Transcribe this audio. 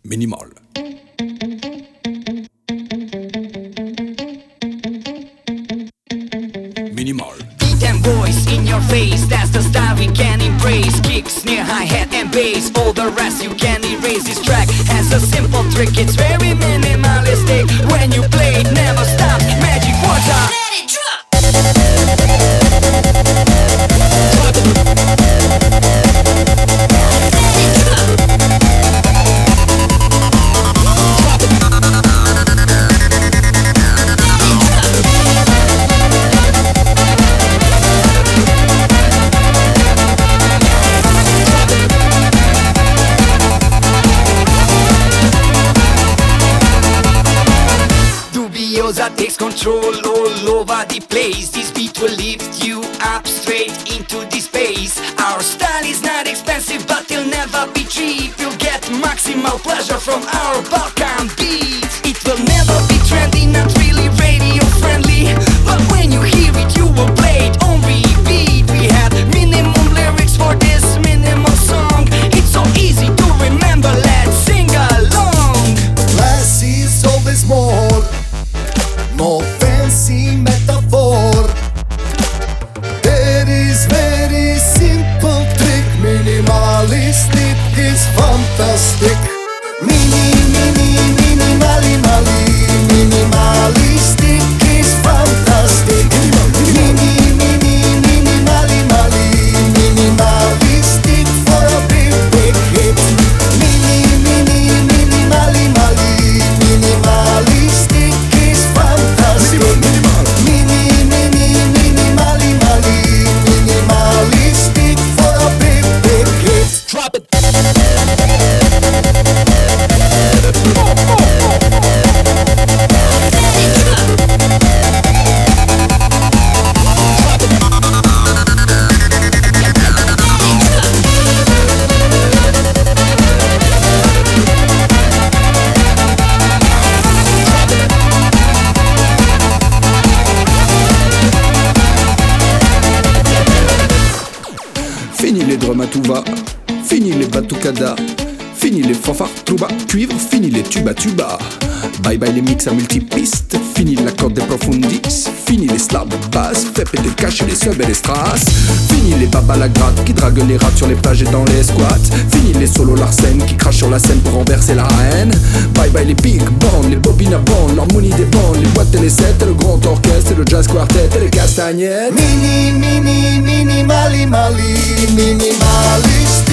Minimal. Minimal. Beat and voice in your face, that's the style we can embrace. Kick, snare, hi-hat and bass, all the rest you can erase. This track has a simple trick, it's very minimalistic. When you play it, never stop, magic water. Let it drop. Dubiosa takes control all over the place. This beat will lift you up straight into the space. Our style is not expensive, but it'll never be cheap. You'll get maximal pleasure from our Balkan beats. It will never be trendy, not really radio friendly, but when you hear it, you will play it on repeat. We had minimum lyrics for this minimal song. It's so easy to remember, let's sing along. Less is always more. No fancy metaphor. There is very simple trick. Minimalistic is fantastic. Minimalistic is fantastic. Minimalistic for a big hit. Minimalistic is fantastic. Minimalistic for a big hit. Drop it. Fini les drums à tout va, fini les batucadas, fini les fanfares, trouba, cuivre, fini les tuba. Bye bye les mix à multipistes, fini l'accord des profundis, fini les slabs de basse, fait péter le cash et les subs et les strass. Fini les babas la gratte qui draguent les rats sur les plages et dans les squats. Fini les solos Larsen qui crachent sur la scène pour renverser la haine. Bye bye les big bands, les bobines à bandes, l'harmonie des bandes, les boîtes et les sets, et le grand orchestre, et le jazz quartet et les castagnettes. Minimalist.